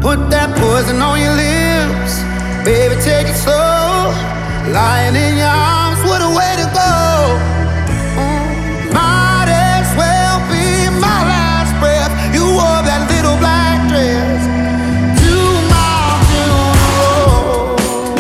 Put that poison on your lips, baby, take it slow. Lying in your arms, what a way to go. Might as well be my last breath. You wore that little black dress to my funeral.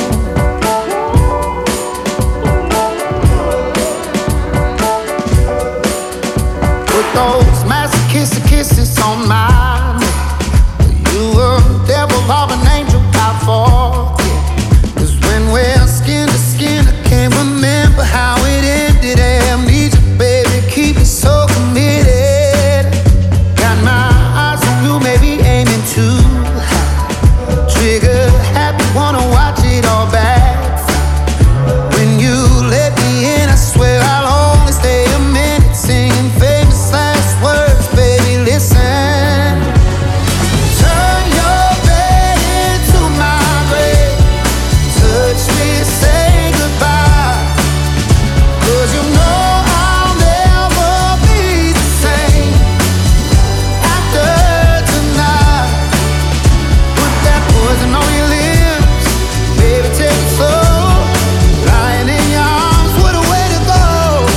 Put those masochistic kisses on mine. You were a devil of an angel, I forget. 'Cause when we're skin to skin, I can't remember how it ended. Amnesia, baby, keep it so committed. Got my eyes on you, maybe aiming too high. Trigger happy, wanna watch it all back. When you let me in, I swear I'll only stay a minute, singing famous last words, baby, listen. Turn your bed into my grave. Touch me, say goodbye. 'Cause you know I'll never be the same after tonight. Put that poison on your lips, baby, take it slow. Lying in your arms, what a way to go.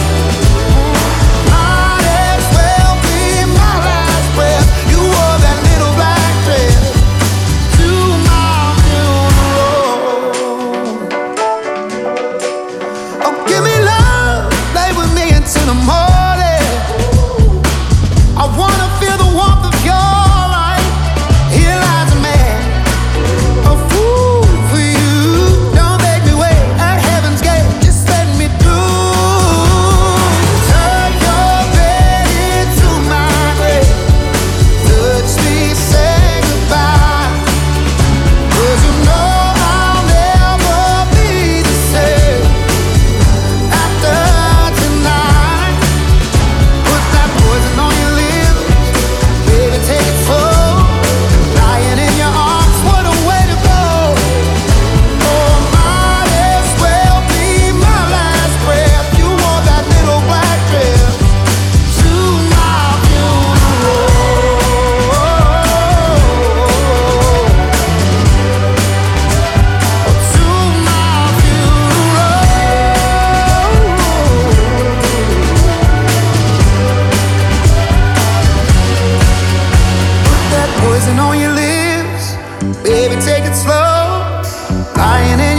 Might as well be my last breath. You wore that little black dress to my funeral. Oh, give me love, lay with me until the morning. I wanna feel the warmth of your light. Here lies a man, a fool for you. Don't make me wait at heaven's gate, just let me through. Turn your bed into my grave. Touch me, say goodbye. 'Cause you know I'll never be the same after tonight. Put that poison on your lips, baby, take it slow. Lying in your arms, what a way to go. Oh, might as well be my last breath. You wore that little black dress to my funeral. To my funeral. Put that poison on your lips, baby, take it slow. Lying in